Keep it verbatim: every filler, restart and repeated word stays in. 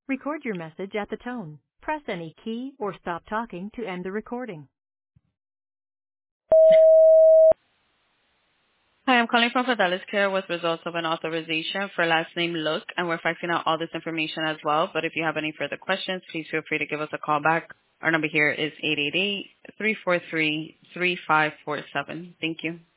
Record your message at the tone. Press any key or stop talking to end the recording. Hi, I'm calling from Fidelis Care with results of an authorization for last name Look, and we're faxing out all this information as well. But if you have any further questions, please feel free to give us a call back. Our number here is eight eight eight, three four three, three five four seven. Thank you.